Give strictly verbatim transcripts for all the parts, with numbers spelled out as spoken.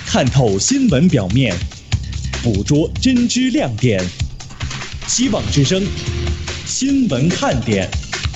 看透新闻表面，捕捉真知亮点。希望之声，新闻看点。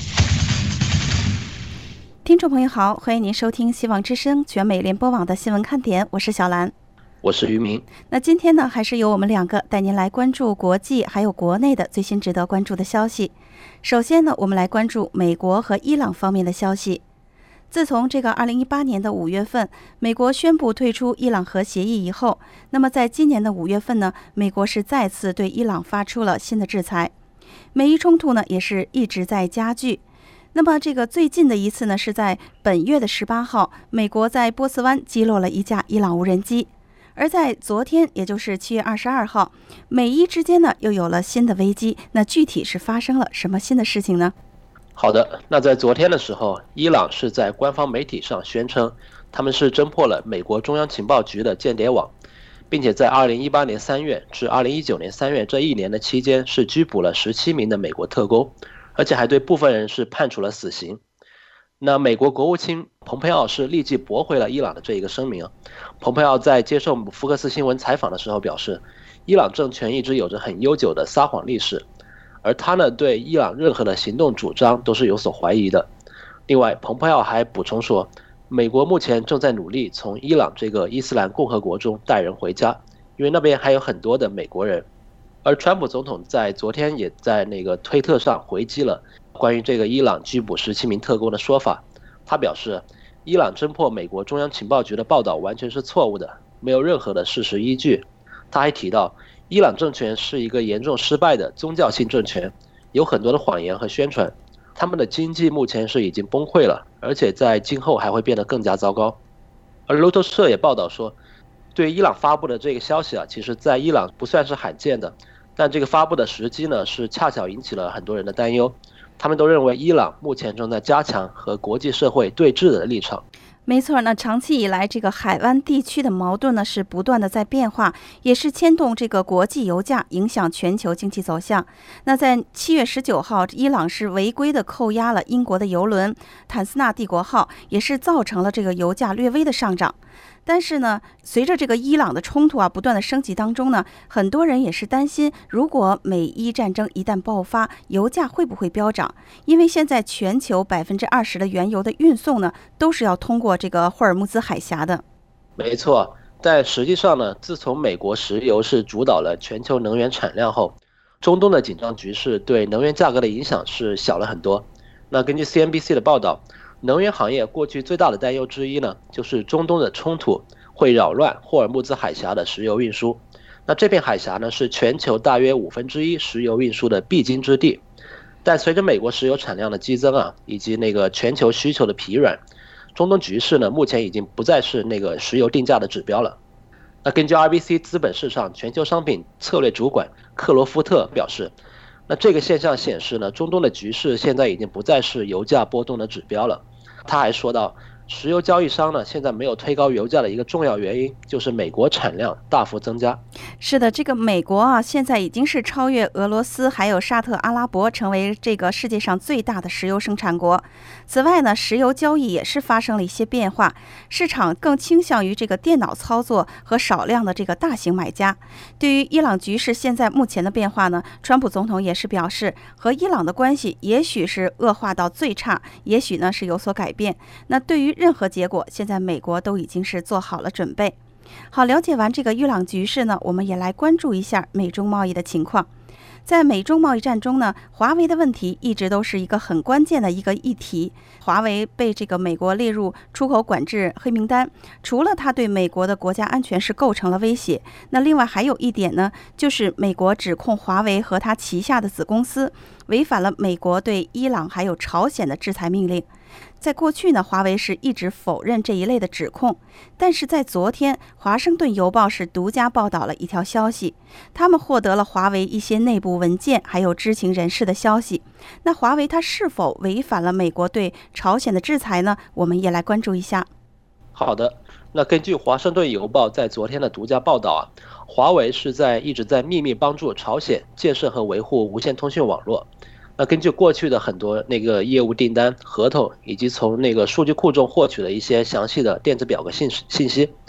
听众朋友好，欢迎您收听希望之声全美联播网的新闻看点，我是小兰， 我是于明。 那今天呢，还是由我们两个带您来关注国际还有国内的最新值得关注的消息。首先呢，我们来关注美国和伊朗方面的消息。自从这个二零一八年的五月份，美国宣布退出伊朗核协议以后，那么在今年的五月份呢，美国是再次对伊朗发出了新的制裁。美伊冲突呢，也是一直在加剧。那么这个最近的一次呢，是在本月的十八号，美国在波斯湾击落了一架伊朗无人机。而在昨天，也就是七月二十二号，美伊之间呢又有了新的危机。那具体是发生了什么新的事情呢？ 好的，那在昨天的时候，伊朗是在官方媒体上宣称，他们是侦破了美国中央情报局的间谍网，并且在二零一八年三月至二零一九年三月这一年的期间，是拘捕了十七名的美国特工，而且还对部分人是判处了死刑。那美国国务卿蓬佩奥是立即驳回了伊朗的这一个声明。蓬佩奥在接受福克斯新闻采访的时候表示，伊朗政权一直有着很悠久的撒谎历史，而他呢对伊朗任何的行动主张都是有所怀疑的。另外，蓬佩奥还补充说，美国目前正在努力从伊朗这个伊斯兰共和国中带人回家，因为那边还有很多的美国人。而川普总统在昨天也在那个推特上回击了关于这个伊朗拘捕十七名特工的说法。他表示，伊朗侦破美国中央情报局的报道完全是错误的，没有任何的事实依据。他还提到，伊朗政权是一个严重失败的宗教性政权，有很多的谎言和宣传，他们的经济目前是已经崩溃了，而且在今后还会变得更加糟糕。而路透社也报道说，对伊朗发布的这个消息啊，其实在伊朗不算是罕见的，但这个发布的时机呢，是恰巧引起了很多人的担忧。他们都认为伊朗目前正在加强和国际社会对峙的立场。 没错，那长期以来这个海湾地区的矛盾呢是不断的在变化，也是牵动这个国际油价，影响全球经济走向。那在七月十九号，伊朗是违规的扣押了英国的油轮坦斯纳帝国号，也是造成了这个油价略微的上涨。但是呢，随着这个伊朗的冲突啊不断的升级当中呢，很多人也是担心，如果美伊战争一旦爆发，油价会不会飙涨？因为现在全球百分之二十的原油的运送呢，都是要通过这个霍尔木兹海峡的。 没错，但实际上呢，自从美国石油是主导了全球能源产量后，中东的紧张局势对能源价格的影响是小了很多。那根据 C N B C 的报道，能源行业过去最大的担忧之一呢，就是中东的冲突会扰乱霍尔木兹海峡的石油运输。那这片海峡呢，是全球大约五分之一石油运输的必经之地。但随着美国石油产量的激增啊，以及那个全球需求的疲软，中东局势呢，目前已经不再是那个石油定价的指标了。那根据 R B C 资本市场全球商品策略主管克罗夫特表示，那这个现象显示呢，中东的局势现在已经不再是油价波动的指标了。他还说到，石油交易商呢，现在没有推高油价的一个重要原因，就是美国产量大幅增加。 是的，这个美国啊，现在已经是超越俄罗斯还有沙特阿拉伯，成为这个世界上最大的石油生产国。此外呢，石油交易也是发生了一些变化，市场更倾向于这个电脑操作和少量的这个大型买家。对于伊朗局势现在目前的变化呢，川普总统也是表示，和伊朗的关系也许是恶化到最差，也许呢是有所改变。那对于任何结果，现在美国都已经是做好了准备。好，了解完这个伊朗局势呢，我们也来关注一下美中贸易的情况。在美中贸易战中呢，华为的问题一直都是一个很关键的一个议题。华为被这个美国列入出口管制黑名单，除了它对美国的国家安全是构成了威胁，那另外还有一点呢，就是美国指控华为和它旗下的子公司违反了美国对伊朗还有朝鲜的制裁命令。在过去呢，华为是一直否认这一类的指控，但是在昨天，华盛顿邮报是独家报道了一条消息，他们获得了华为一些内部文件还有知情人士的消息。那华为它是否违反了美国对朝鲜的制裁呢？我们也来关注一下。 好的，那根据华盛顿邮报在昨天的独家报道啊，华为是在一直在秘密帮助朝鲜建设和维护无线通讯网络。那根据过去的很多那个业务订单、合同，以及从那个数据库中获取的一些详细的电子表格信信息，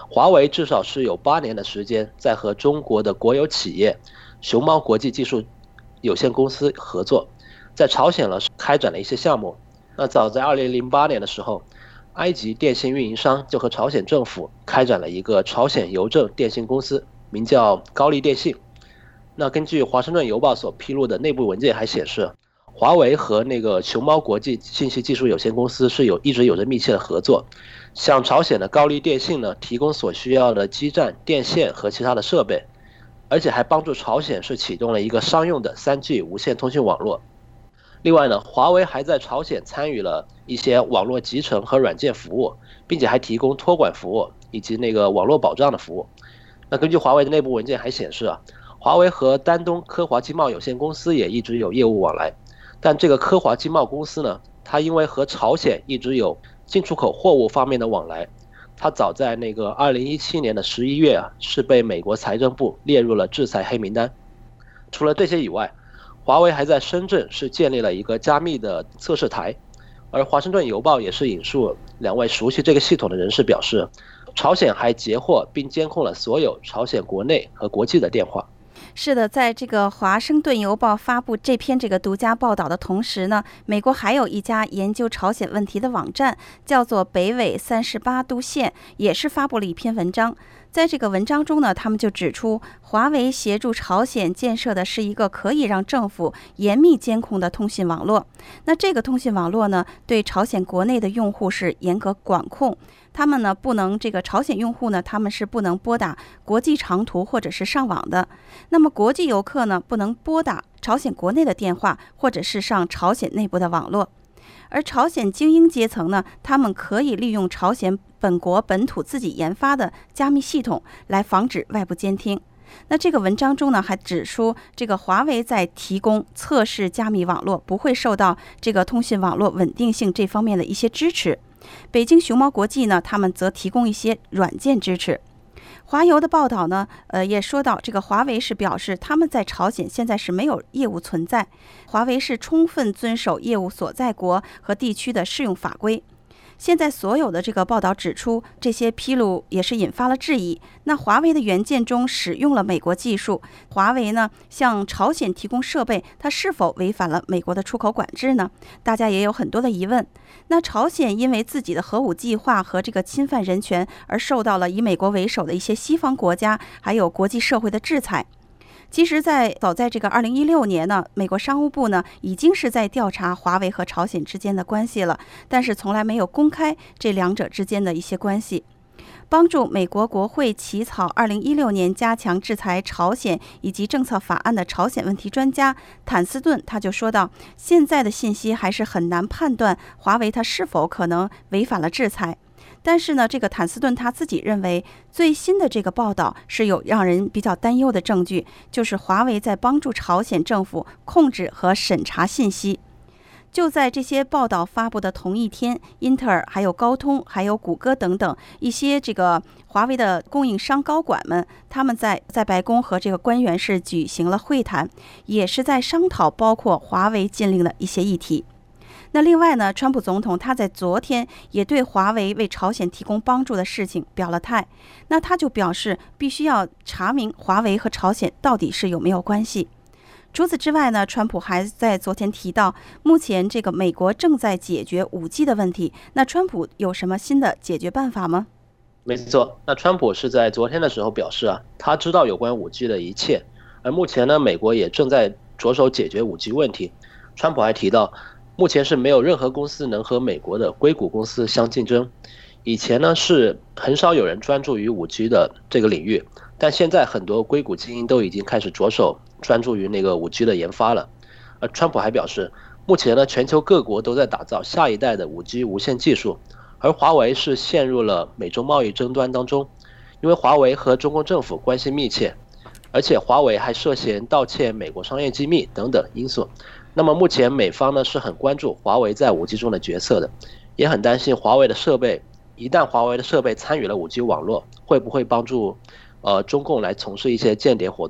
华为至少是有八年的时间在和中国的国有企业熊猫国际技术有限公司合作，在朝鲜呢开展了一些项目。那早在二零零八年的时候，埃及电信运营商就和朝鲜政府开展了一个朝鲜邮政电信公司，名叫高丽电信。那根据华盛顿邮报所披露的内部文件还显示，华为和那个熊猫国际信息技术有限公司是有一直有着密切的合作，向朝鲜的高丽电信呢提供所需要的基站、电线和其他的设备，而且还帮助朝鲜是启动了一个商用的 三 G 无线通讯网络。另外呢，华为还在朝鲜参与了一些网络集成和软件服务，并且还提供托管服务以及那个网络保障的服务。那根据华为的内部文件还显示啊，华为和丹东科华经贸有限公司也一直有业务往来。但这个科华经贸公司呢，它因为和朝鲜一直有进出口货物方面的往来，它早在那个二零一七年的十一月啊，是被美国财政部列入了制裁黑名单。除了这些以外，华为还在深圳是建立了一个加密的测试台，而华盛顿邮报也是引述两位熟悉这个系统的人士表示，朝鲜还截获并监控了所有朝鲜国内和国际的电话。 是的，在这个华盛顿邮报发布这篇这个独家报道的同时呢，美国还有一家研究朝鲜问题的网站，叫做北纬三十八度线，也是发布了一篇文章。在这个文章中呢，他们就指出，华为协助朝鲜建设的是一个可以让政府严密监控的通信网络。那这个通信网络呢，对朝鲜国内的用户是严格管控，他们呢不能这个朝鲜用户呢，他们是不能拨打国际长途或者是上网的。那么国际游客呢，不能拨打朝鲜国内的电话或者是上朝鲜内部的网络。而朝鲜精英阶层呢，他们可以利用朝鲜本国本土自己研发的加密系统来防止外部监听。那这个文章中呢，还指出这个华为在提供测试加密网络，不会受到这个通信网络稳定性这方面的一些支持。北京熊猫国际呢，他们则提供一些软件支持。华邮的报道呢，呃，也说到这个华为是表示他们在朝鲜现在是没有业务存在，华为是充分遵守业务所在国和地区的适用法规。现在所有的这个报道指出，这些披露也是引发了质疑。那华为的元件中使用了美国技术，华为呢向朝鲜提供设备，它是否违反了美国的出口管制呢？大家也有很多的疑问。那朝鲜因为自己的核武计划和这个侵犯人权而受到了以美国为首的一些西方国家还有国际社会的制裁。其实在早在这个二零一六年呢，美国商务部呢已经是在调查华为和朝鲜之间的关系了，但是从来没有公开这两者之间的一些关系。帮助美国国会起草二零一六年加强制裁朝鲜以及政策法案的朝鲜问题专家坦斯顿他就说到，现在的信息还是很难判断华为它是否可能违反了制裁。但是呢，这个坦斯顿他自己认为，最新的这个报道是有让人比较担忧的证据，就是华为在帮助朝鲜政府控制和审查信息。就在这些报道发布的同一天，英特尔、还有高通、还有谷歌等等一些这个华为的供应商高管们，他们在在白宫和这个官员是举行了会谈，也是在商讨包括华为禁令的一些议题。那另外呢，川普总统他在昨天也对华为为朝鲜提供帮助的事情表了态，那他就表示必须要查明华为和朝鲜到底是有没有关系。除此之外呢，川普还在昨天提到，目前这个美国正在解决 五 G 的问题，那川普有什么新的解决办法吗？ 没错，那川普是在昨天的时候表示啊，他知道有关 五 G 的一切，而目前呢，美国也正在着手解决 五 G 问题。川普还提到，目前是没有任何公司能和美国的硅谷公司相竞争。以前呢是很少有人专注于 五 G 的这个领域，但现在很多硅谷精英都已经开始着手专注于那个 五 G 的研发了。而川普还表示，目前呢全球各国都在打造下一代的 五 G 无线技术，而华为是陷入了美中贸易争端当中，因为华为和中共政府关系密切，而且华为还涉嫌盗窃美国商业机密等等因素。那么目前美方呢是很关注华为在 五 G 中的角色的，也很担心华为的设备，一旦华为的设备参与了 五 G 网络，会不会帮助呃中共来从事一些间谍活动。 嗯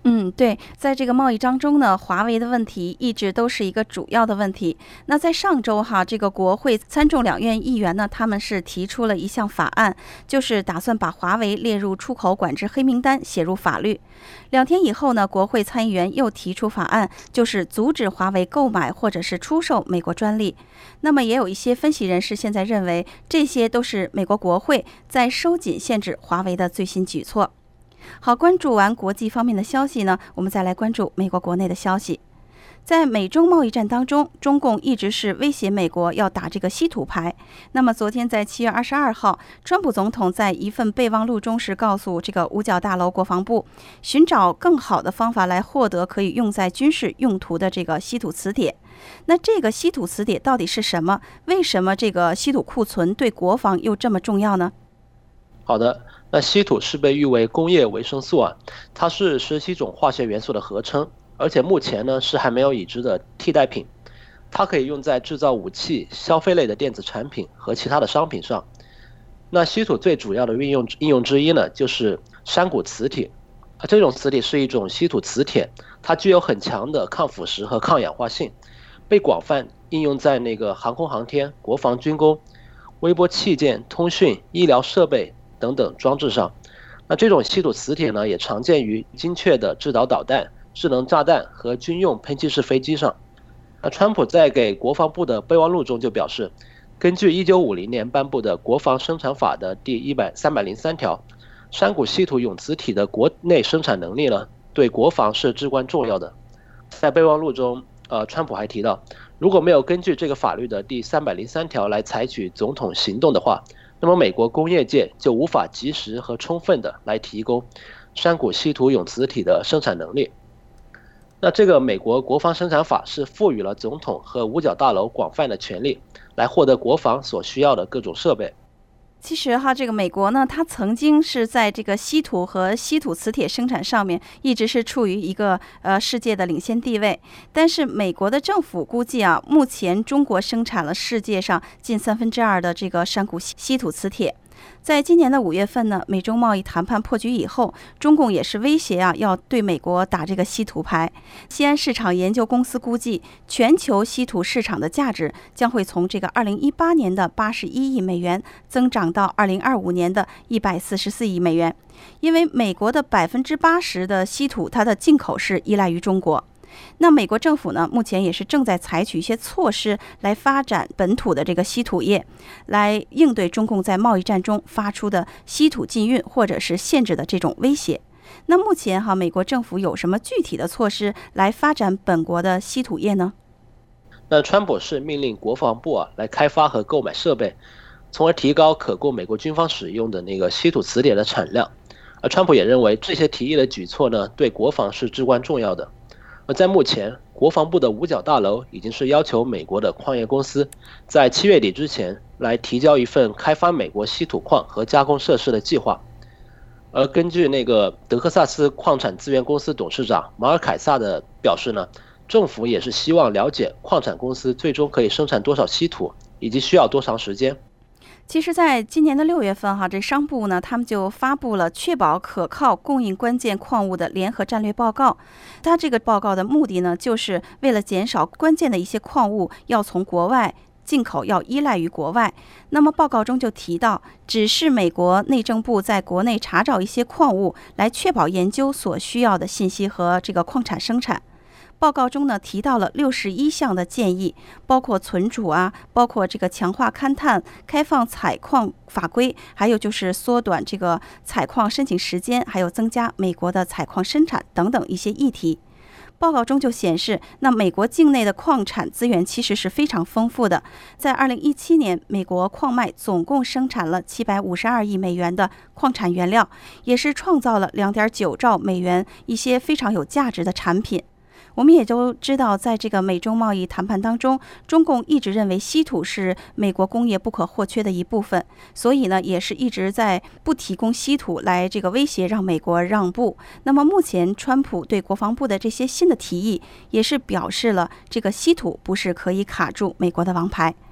嗯，对，在这个贸易当中呢，华为的问题一直都是一个主要的问题。那在上周哈，这个国会参众两院议员呢，他们是提出了一项法案，就是打算把华为列入出口管制黑名单，写入法律。两天以后呢，国会参议员又提出法案，就是阻止华为购买或者是出售美国专利。那么也有一些分析人士现在认为，这些都是美国国会在收紧限制华为的最新举措。好，关注完国际方面的消息呢，我们再来关注美国国内的消息。在美中贸易战当中，中共一直是威胁美国要打这个稀土牌。那么昨天在七月二十二号，川普总统在一份备忘录中是告诉这个五角大楼国防部，寻找更好的方法来获得可以用在军事用途的这个稀土磁铁。那这个稀土磁铁到底是什么？为什么这个稀土库存对国防又这么重要呢？ 好的，那稀土是被誉为工业维生素啊，它是十七种化学元素的合称，而且目前呢是还没有已知的替代品。它可以用在制造武器、消费类的电子产品和其他的商品上。那稀土最主要的运用应用之一呢，就是山谷磁铁啊，这种磁铁是一种稀土磁铁，它具有很强的抗腐蚀和抗氧化性，被广泛应用在那个航空航天、国防军工、微波器件、通讯、医疗设备等等装置上。那这种稀土磁铁呢，也常见于精确的制导导弹、智能炸弹和军用喷气式飞机上。那川普在给国防部的备忘录中就表示，根据一九五零年颁布的国防生产法的第三百零三条，山谷稀土永磁体的国内生产能力呢，对国防是至关重要的。在备忘录中，呃，川普还提到，如果没有根据这个法律的第三百零三条来采取总统行动的话，那么美国工业界就无法及时和充分的来提供山谷稀土永磁体的生产能力。那这个美国国防生产法是赋予了总统和五角大楼广泛的权利，来获得国防所需要的各种设备。 其实哈，这个美国呢，它曾经是在这个稀土和稀土磁铁生产上面一直是处于一个呃世界的领先地位。但是美国的政府估计啊，目前中国生产了世界上近三分之二的这个山谷稀土磁铁。在今年的五月份呢，美中贸易谈判破局以后，中共也是威胁啊，要对美国打这个稀土牌。西安市场研究公司估计，全球稀土市场的价值将会从这个二零一八年的八十一亿美元增长到二零二五年的一百四十四亿美元。因为美国的百分之八十的稀土，它的进口是依赖于中国。那美国政府呢，目前也是正在采取一些措施来发展本土的这个稀土业，来应对中共在贸易战中发出的稀土禁运或者是限制的这种威胁。那目前哈，美国政府有什么具体的措施来发展本国的稀土业呢？ 那川普是命令国防部啊来开发和购买设备，从而提高可供美国军方使用的那个稀土磁铁的产量。而川普也认为这些提议的举措呢，对国防是至关重要的。而在目前，国防部的五角大楼已经是要求美国的矿业公司在七月底之前来提交一份开发美国稀土矿和加工设施的计划。而根据那个德克萨斯矿产资源公司董事长马尔凯萨的表示呢，政府也是希望了解矿产公司最终可以生产多少稀土，以及需要多长时间。 其实在今年的六月份哈，这商部呢，他们就发布了确保可靠供应关键矿物的联合战略报告。它这个报告的目的呢，就是为了减少关键的一些矿物要从国外进口，要依赖于国外。那么报告中就提到，指示美国内政部在国内查找一些矿物，来确保研究所需要的信息和这个矿产生产。报告中呢提到了六十一项的建议，包括存储啊，包括这个强化勘探、开放采矿法规，还有就是缩短这个采矿申请时间，还有增加美国的采矿生产等等一些议题。报告中就显示，那美国境内的矿产资源其实是非常丰富的。在二零一七年，美国矿脉总共生产了七百五十二亿美元的矿产原料，也是创造了两点九兆美元一些非常有价值的产品。我们也都知道，在这个美中贸易谈判当中，中共一直认为稀土是美国工业不可或缺的一部分，所以呢，也是一直在不提供稀土来这个威胁让美国让步。那么目前，川普对国防部的这些新的提议，也是表示了这个稀土不是可以卡住美国的王牌。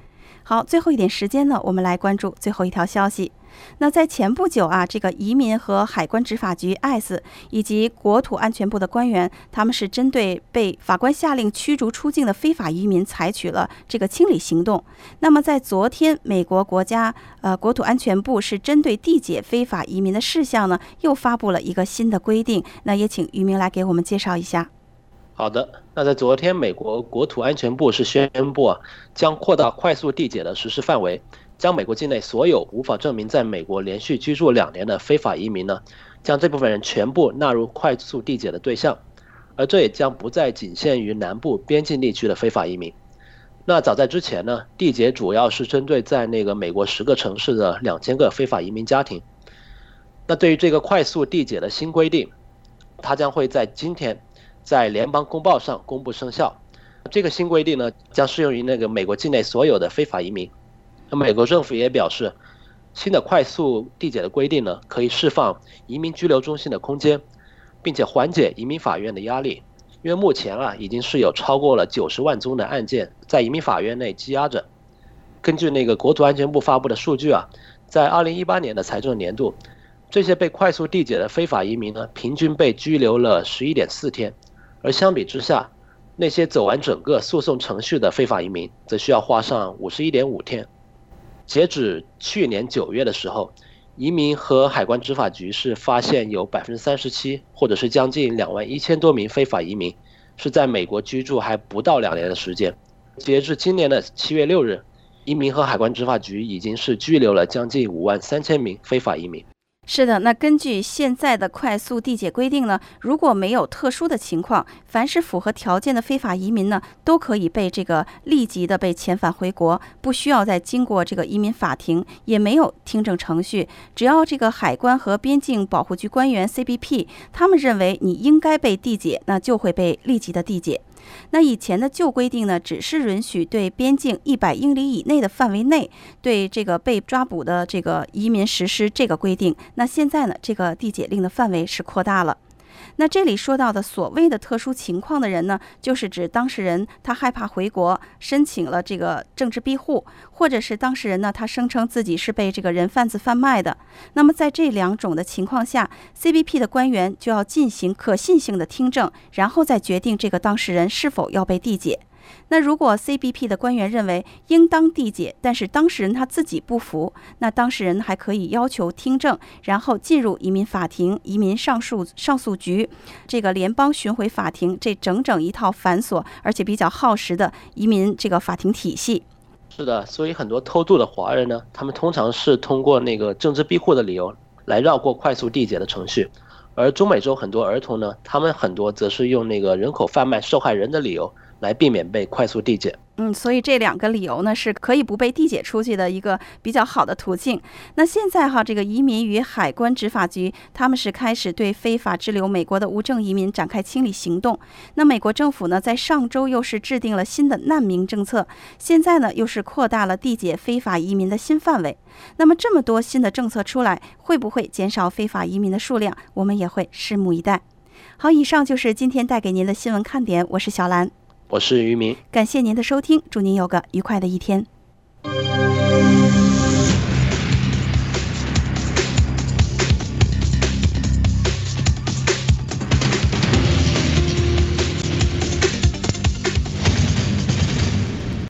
好，最后一点时间呢，我们来关注最后一条消息。那在前不久啊，这个移民和海关执法局 I C E 以及国土安全部的官员，他们是针对被法官下令驱逐出境的非法移民采取了这个清理行动。那么在昨天，美国国家呃国土安全部是针对缔结非法移民的事项呢，又发布了一个新的规定。那也请于明来给我们介绍一下。 好的，那在昨天，美国国土安全部是宣布啊，将扩大快速缔结的实施范围，将美国境内所有无法证明在美国连续居住两年的非法移民呢，将这部分人全部纳入快速缔结的对象，而这也将不再仅限于南部边境地区的非法移民。那早在之前呢，缔结主要是针对在那个美国十个城市的两千个非法移民家庭。那对于这个快速缔结的新规定，它将会在今天在联邦公报上公布生效。这个新规定呢，将适用于那个美国境内所有的非法移民。那美国政府也表示，新的快速缔结的规定呢，可以释放移民拘留中心的空间，并且缓解移民法院的压力。因为目前啊，已经是有超过了九十万宗的案件在移民法院内积压着。根据那个国土安全部发布的数据啊，在二零一八年的财政年度，这些被快速缔结的非法移民呢，平均被拘留了 十一点四天。而相比之下，那些走完整个诉讼程序的非法移民则需要花上 五十一点五天。截止去年九月的时候，移民和海关执法局是发现有 百分之三十七 或者是将近两万一千多名非法移民是在美国居住还不到两年的时间。截至今年的七月六日，移民和海关执法局已经是拘留了将近五万三千名非法移民。 是的，那根据现在的快速缔结规定呢，如果没有特殊的情况，凡是符合条件的非法移民呢，都可以被这个立即的被遣返回国，不需要再经过这个移民法庭，也没有听证程序。只要这个海关和边境保护局官员 C B P 他们认为你应该被缔结，那就会被立即的缔结。那以前的旧规定呢，只是允许对边境一百英里以内的范围内，对这个被抓捕的这个移民实施这个规定。那现在呢，这个缔结令的范围是扩大了。那这里说到的所谓的特殊情况的人呢，就是指当事人他害怕回国，申请了这个政治庇护，或者是当事人呢他声称自己是被这个人贩子贩卖的。那么在这两种的情况下 ，C B P 的官员就要进行可信性的听证，然后再决定这个当事人是否要被缔结。那如果 C B P 的官员认为应当缔结，但是当事人他自己不服，那当事人还可以要求听证，然后进入移民法庭、移民上诉上诉局、这个联邦巡回法庭，这整整一套繁琐而且比较耗时的移民这个法庭体系。 是的，所以很多偷渡的华人呢，他们通常是通过那个政治庇护的理由来绕过快速缔结的程序。而中美洲很多儿童呢，他们很多则是用那个人口贩卖受害人的理由来避免被快速缔结。 嗯，所以这两个理由呢，是可以不被缔结出去的一个比较好的途径。那现在哈，这个移民与海关执法局他们是开始对非法滞留美国的无证移民展开清理行动。那美国政府呢，在上周又是制定了新的难民政策，现在呢又是扩大了缔结非法移民的新范围。那么这么多新的政策出来，会不会减少非法移民的数量？我们也会拭目以待。好，以上就是今天带给您的新闻看点，我是小兰。 我是于明， 感谢您的收听，祝您有个愉快的一天。